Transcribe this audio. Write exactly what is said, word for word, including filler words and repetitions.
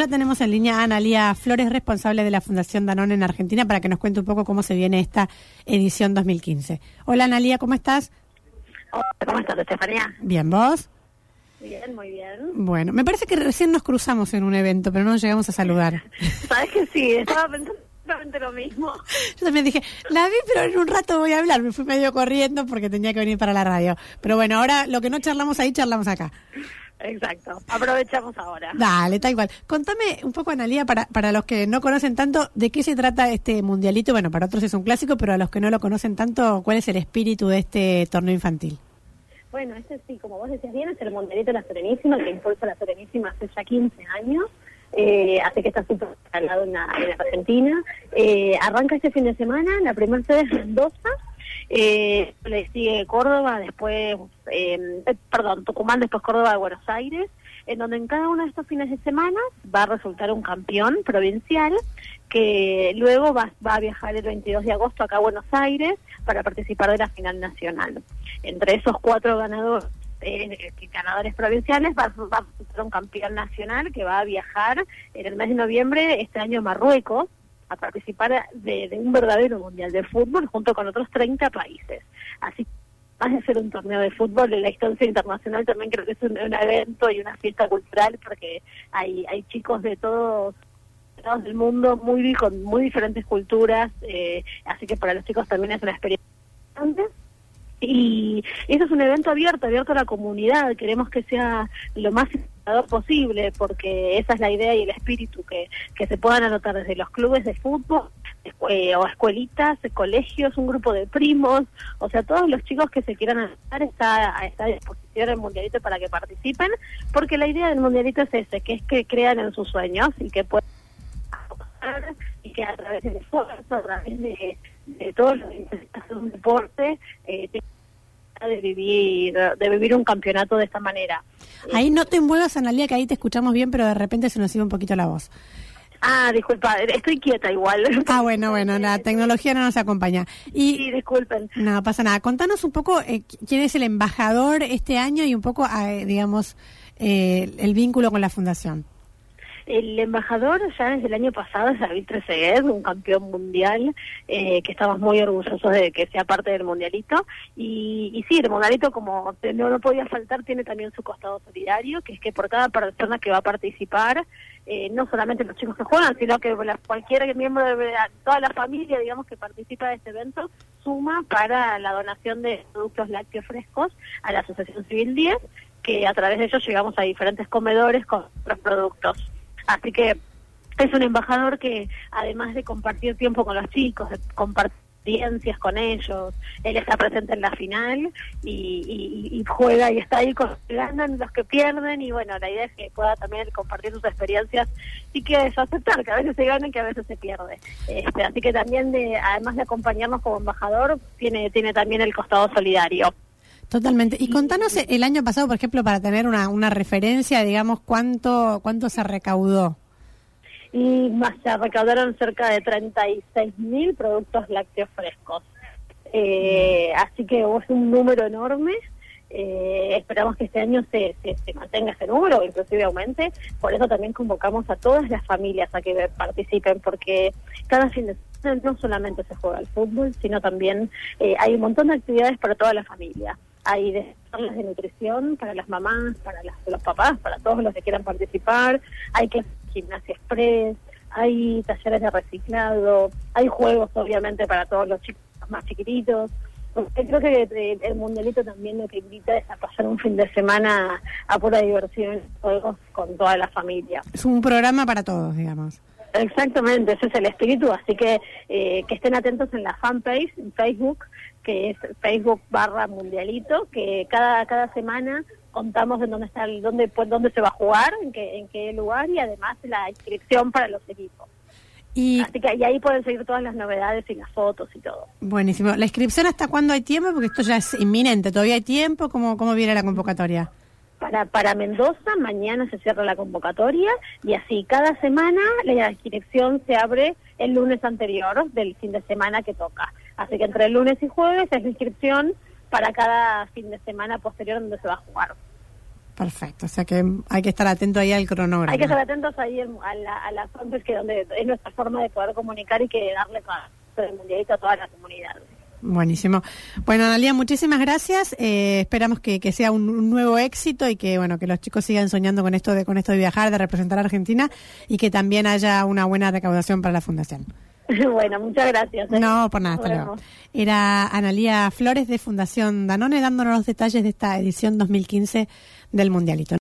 ya tenemos en línea a Analía Flores, responsable de la Fundación Danone en Argentina, para que nos cuente un poco cómo se viene esta edición dos mil quince. Hola Analía, ¿cómo estás? Hola, ¿cómo estás, Estefanía? Bien, ¿vos? Bien, muy bien. Bueno, me parece que recién nos cruzamos en un evento, pero no nos llegamos a saludar. ¿Sabes que sí? Estaba pensando exactamente lo mismo. Yo también dije, la vi, pero en un rato voy a hablar. Me fui medio corriendo porque tenía que venir para la radio. Pero bueno, ahora lo que no charlamos ahí, charlamos acá. Exacto, aprovechamos ahora. Dale, tal cual. Contame un poco, Analía, para, para los que no conocen tanto, ¿de qué se trata este mundialito? Bueno, para otros es un clásico, pero a los que no lo conocen tanto, ¿cuál es el espíritu de este torneo infantil? Bueno, este sí, como vos decías bien, es el Mundialito de la Serenísima, que impulsa la Serenísima hace ya quince años, eh, hace que está súper instalado en, la, en la Argentina. Eh, arranca este fin de semana, la primera sede es Mendoza, eh, le sigue Córdoba, después, eh, perdón, Tucumán, después Córdoba, Buenos Aires, en donde en cada uno de estos fines de semana va a resultar un campeón provincial, que luego va, va a viajar el veintidós de agosto acá a Buenos Aires para participar de la final nacional. Entre esos cuatro ganadores, eh, ganadores provinciales va, va a ser un campeón nacional que va a viajar en el mes de noviembre este año a Marruecos a participar de, de un verdadero mundial de fútbol junto con otros treinta países. Así que, más de ser un torneo de fútbol, en la instancia internacional también creo que es un, un evento y una fiesta cultural, porque hay, hay chicos de todos lados del mundo, muy con muy diferentes culturas, eh, así que para los chicos también es una experiencia importante. Y eso es un evento abierto, abierto a la comunidad. Queremos que sea lo más inspirador posible, porque esa es la idea y el espíritu, que, que se puedan anotar desde los clubes de fútbol eh, o escuelitas, colegios, un grupo de primos, o sea, todos los chicos que se quieran anotar está, está a disposición el Mundialito para que participen, porque la idea del Mundialito es ese, que es que crean en sus sueños y que puedan y que a través del esfuerzo, a través de, de todo lo que necesita hacer un deporte, eh, de vivir de vivir un campeonato de esta manera. Ahí no te envuelvas, Analía, que ahí te escuchamos bien, pero de repente se nos iba un poquito la voz. Ah, disculpa, estoy quieta igual. Ah, bueno, bueno, la tecnología no nos acompaña. Y, sí, disculpen. No pasa nada. Contanos un poco eh, quién es el embajador este año y un poco, eh, digamos, eh, el vínculo con la fundación. El embajador ya desde el año pasado es David Trezeguet, un campeón mundial, eh, que estamos muy orgullosos de que sea parte del mundialito. Y, y sí, el mundialito, como no, no podía faltar, tiene también su costado solidario, que es que por cada persona que va a participar, eh, no solamente los chicos que juegan, sino que la, cualquier miembro de la, toda la familia, digamos, que participa de este evento, suma para la donación de productos lácteos frescos a la Asociación Civil diez, que a través de ellos llegamos a diferentes comedores con otros productos. Así que es un embajador que, además de compartir tiempo con los chicos, de compartir experiencias con ellos, él está presente en la final y, y, y juega y está ahí con los que ganan, los que pierden, y bueno, la idea es que pueda también compartir sus experiencias y que es aceptar que a veces se gana y que a veces se pierde. Este, así que también, de además de acompañarnos como embajador, tiene, tiene también el costado solidario. Totalmente. Y contanos el año pasado, por ejemplo, para tener una, una referencia, digamos, cuánto cuánto se recaudó. Y más, se recaudaron cerca de treinta y seis mil productos lácteos frescos. Eh, mm. Así que es un número enorme. Eh, esperamos que este año se, se, se mantenga ese número o inclusive aumente. Por eso también convocamos a todas las familias a que participen, porque cada fin de semana no solamente se juega al fútbol, sino también eh, hay un montón de actividades para toda la familia. Hay de charlas de nutrición para las mamás, para las, los papás, para todos los que quieran participar. Hay clases de gimnasia express, hay talleres de reciclado, hay juegos obviamente para todos los chicos más chiquititos. Creo que el mundialito también lo que invita es a pasar un fin de semana a pura diversión y juegos con toda la familia. Es un programa para todos, digamos. Exactamente, ese es el espíritu, así que eh, que estén atentos en la fanpage, en Facebook, que es Facebook barra Mundialito, que cada cada semana contamos en dónde está, el, dónde pues, dónde se va a jugar, en qué en qué lugar, y además la inscripción para los equipos. Y así que y ahí pueden seguir todas las novedades y las fotos y todo. Buenísimo. ¿La inscripción hasta cuándo hay tiempo? Porque esto ya es inminente. ¿Todavía hay tiempo? ¿Cómo cómo viene la convocatoria? Para para Mendoza, mañana se cierra la convocatoria y así cada semana la inscripción se abre el lunes anterior del fin de semana que toca. Así que entre el lunes y jueves es la inscripción para cada fin de semana posterior donde se va a jugar. Perfecto, o sea que hay que estar atento ahí al cronograma. Hay que estar atentos ahí a la, a las fuentes que donde es nuestra forma de poder comunicar y que darle para el mundialito a toda la comunidad. Buenísimo. Bueno, Analía, muchísimas gracias. Eh, esperamos que, que sea un, un nuevo éxito y que bueno que los chicos sigan soñando con esto de con esto de viajar, de representar a Argentina y que también haya una buena recaudación para la fundación. Bueno, muchas gracias. ¿eh? No, por nada, hasta luego. Era Analía Flores de Fundación Danone dándonos los detalles de esta edición dos mil quince del Mundialito.